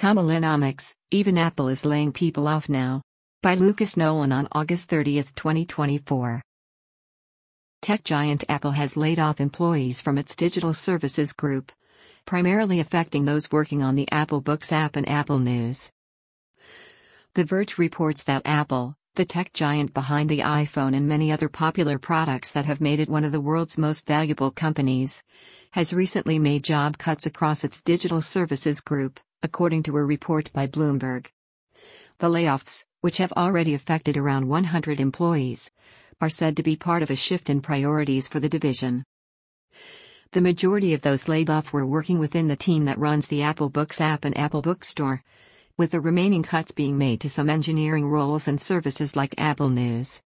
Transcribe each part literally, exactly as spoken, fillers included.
Kamalanomics, even Apple is laying people off now. By Lucas Nolan on August thirtieth, twenty twenty-four. Tech giant Apple has laid off employees from its digital services group, primarily affecting those working on the Apple Books app and Apple News. The Verge reports that Apple, the tech giant behind the iPhone and many other popular products that have made it one of the world's most valuable companies, has recently made job cuts across its digital services group, according to a report by Bloomberg. The layoffs, which have already affected around one hundred employees, are said to be part of a shift in priorities for the division. The majority of those laid off were working within the team that runs the Apple Books app and Apple Bookstore, with the remaining cuts being made to some engineering roles and services like Apple News.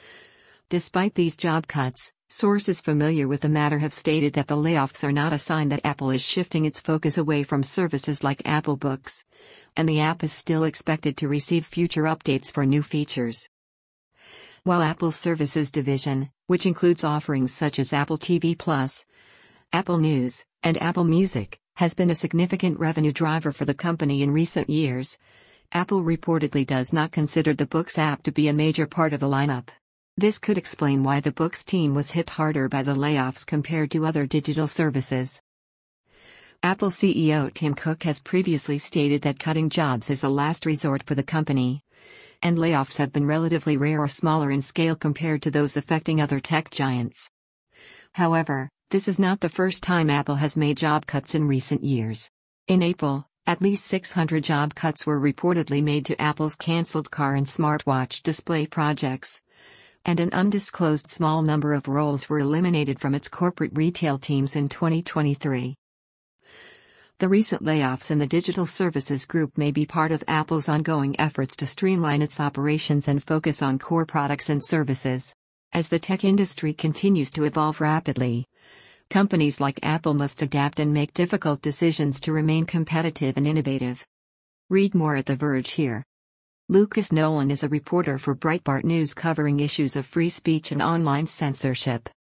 Despite these job cuts, sources familiar with the matter have stated that the layoffs are not a sign that Apple is shifting its focus away from services like Apple Books, and the app is still expected to receive future updates for new features. While Apple's services division, which includes offerings such as Apple T V Plus, Apple News, and Apple Music, has been a significant revenue driver for the company in recent years, Apple reportedly does not consider the Books app to be a major part of the lineup. This could explain why the Books team was hit harder by the layoffs compared to other digital services. Apple C E O Tim Cook has previously stated that cutting jobs is a last resort for the company, and layoffs have been relatively rare or smaller in scale compared to those affecting other tech giants. However, this is not the first time Apple has made job cuts in recent years. In April, at least six hundred job cuts were reportedly made to Apple's cancelled car and smartwatch display projects, and an undisclosed small number of roles were eliminated from its corporate retail teams in twenty twenty-three. The recent layoffs in the digital services group may be part of Apple's ongoing efforts to streamline its operations and focus on core products and services. As the tech industry continues to evolve rapidly, companies like Apple must adapt and make difficult decisions to remain competitive and innovative. Read more at The Verge here. Lucas Nolan is a reporter for Breitbart News covering issues of free speech and online censorship.